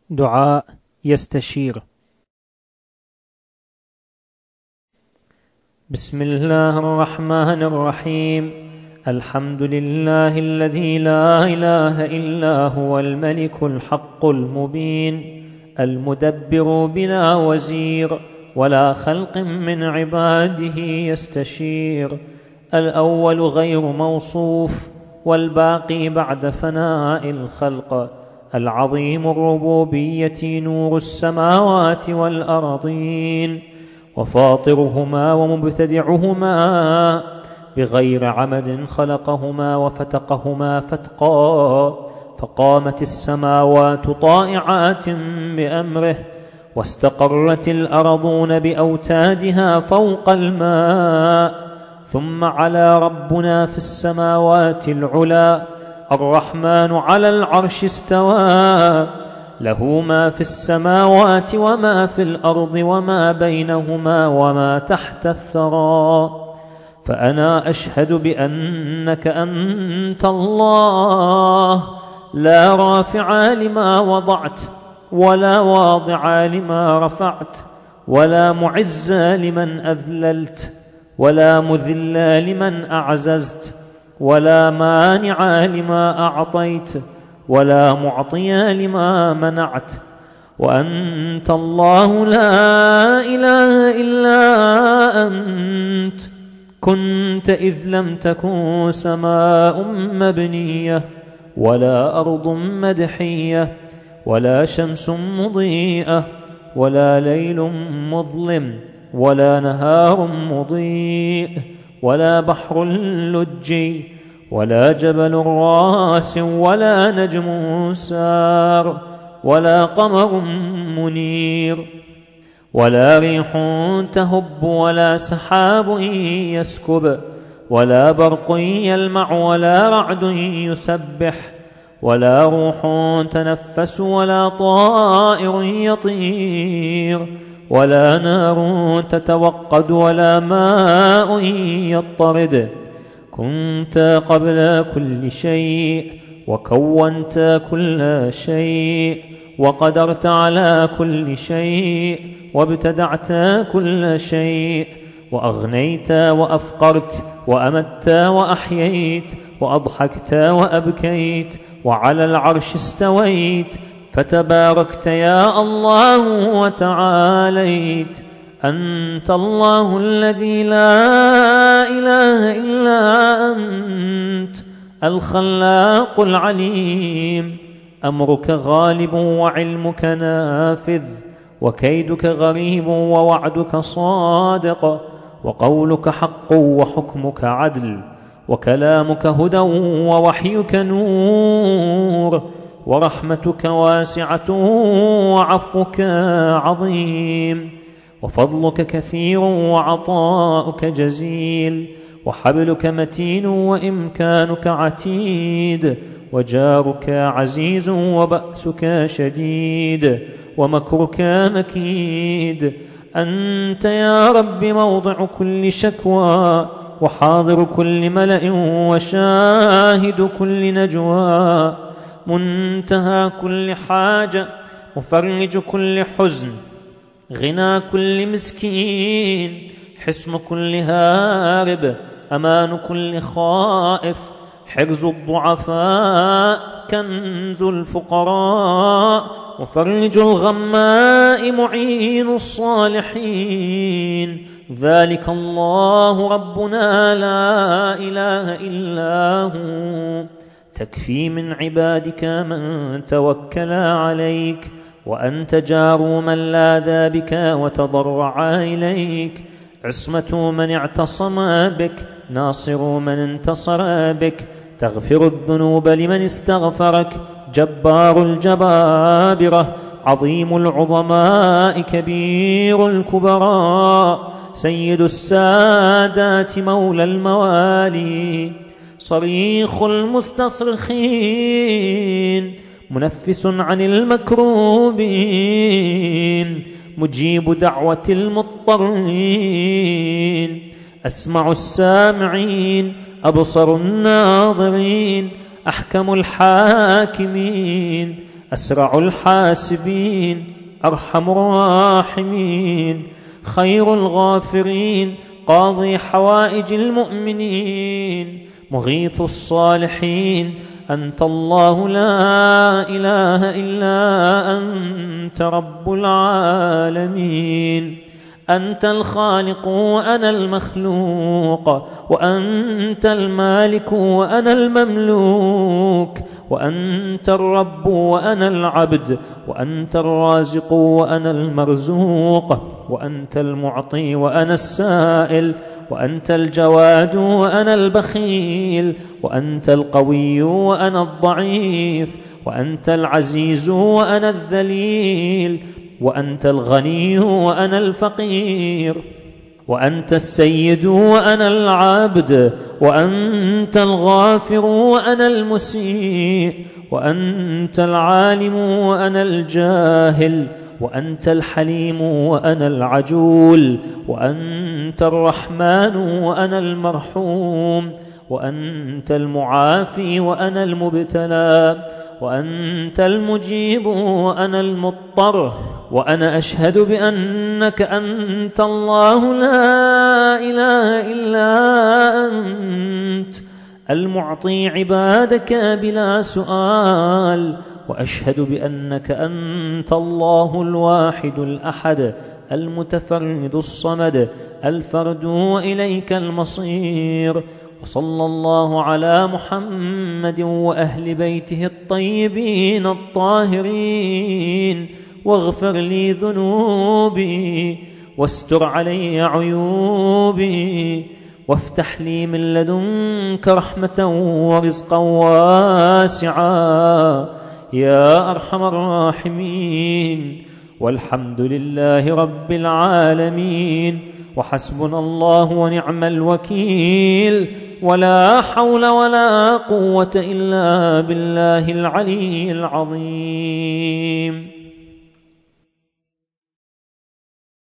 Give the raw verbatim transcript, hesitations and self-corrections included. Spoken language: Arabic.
دعاء يستشير. بسم الله الرحمن الرحيم. الحمد لله الذي لا إله إلا هو الملك الحق المبين المدبر بلا وزير ولا خلق من عباده يستشير. الأول غير موصوف والباقي بعد فناء الخلق. العظيم الربوبية نور السماوات والأرضين وفاطرهما ومبتدعهما بغير عمد خلقهما وفتقهما فتقا، فقامت السماوات طائعات بأمره واستقرت الأرضون بأوتادها فوق الماء. ثم على ربنا في السماوات العلا الرحمن على العرش استوى، له ما في السماوات وما في الأرض وما بينهما وما تحت الثرى. فأنا أشهد بأنك أنت الله، لا رافع لما وضعت ولا واضع لما رفعت ولا معز لمن أذللت ولا مذل لمن أعززت ولا مانع لما أعطيت ولا معطي لما منعت. وأنت الله لا إله إلا أنت، كنت إذ لم تكن سماء مبنية ولا أرض مدحية ولا شمس مضيئة ولا ليل مظلم ولا نهار مضيء ولا بحر لجي ولا جبل راس ولا نجم سار ولا قمر منير ولا ريح تهب ولا سحاب يسكب ولا برق يلمع ولا رعد يسبح ولا روح تنفس ولا طائر يطير ولا نار تتوقد ولا ماء يضطرد. كنت قبل كل شيء وكونت كل شيء وقدرت على كل شيء وابتدعت كل شيء وأغنيت وأفقرت وأمت وأحييت وأضحكت وأبكيت وعلى العرش استويت. فتباركت يا الله وتعاليت. أنت الله الذي لا إله إلا أنت، الخلاق العليم. أمرك غالب وعلمك نافذ وكيدك غريب ووعدك صادق وقولك حق وحكمك عدل وكلامك هدى ووحيك نور ورحمتك واسعة وعفوك عظيم وفضلك كثير وعطاؤك جزيل وحبلك متين وإمكانك عتيد وجارك عزيز وبأسك شديد ومكرك مكيد. أنت يا رب موضع كل شكوى وحاضر كل ملأ وشاهد كل نجوى، منتهى كل حاجة مفرج كل حزن، غنى كل مسكين، حصن كل هارب، أمان كل خائف، حرز الضعفاء، كنز الفقراء، مفرج الغماء، معين الصالحين. ذلك الله ربنا لا إله إلا هو. تكفي من عبادك من توكل عليك، وأنت جار من لاذ بك وتضرع إليك، عصمة من اعتصم بك، ناصر من انتصر بك، تغفر الذنوب لمن استغفرك، جبار الجبابرة، عظيم العظماء، كبير الكبراء، سيد السادات، مولى الموالي، صريخ المستصرخين، منفس عن المكروبين، مجيب دعوة المضطرين، أسمع السامعين، أبصر الناظرين، أحكم الحاكمين، أسرع الحاسبين، أرحم الراحمين، خير الغافرين، قاضي حوائج المؤمنين، مغيث الصالحين. أنت الله لا إله إلا أنت رب العالمين. أنت الخالق وأنا المخلوق، وأنت المالك وأنا المملوك، وأنت الرب وأنا العبد، وأنت الرازق وأنا المرزوق، وأنت المعطي وأنا السائل، وأنت الجواد وأنا البخيل، وأنت القوي وأنا الضعيف، وأنت العزيز وأنا الذليل، وأنت الغني وأنا الفقير، وأنت السيد وأنا العبد، وأنت الغافر وأنا المسيء، وأنت العالم وأنا الجاهل، وأنت الحليم وأنا العجول، وأنت الرحمن وأنا المرحوم، وأنت المعافي وأنا المبتلى، وأنت المجيب وأنا المضطر. وأنا أشهد بأنك أنت الله لا إله إلا أنت، المعطي عبادك بلا سؤال. وأشهد بأنك أنت الله الواحد الأحد، المتفرد الصمد، الفرد وإليك المصير. وصلى الله على محمد وأهل بيته الطيبين الطاهرين. واغفر لي ذنوبي، واستر علي عيوبي، وافتح لي من لدنك رحمة ورزقا واسعا يا أرحم الراحمين. والحمد لله رب العالمين، وحسبنا الله ونعم الوكيل، ولا حول ولا قوة إلا بالله العلي العظيم.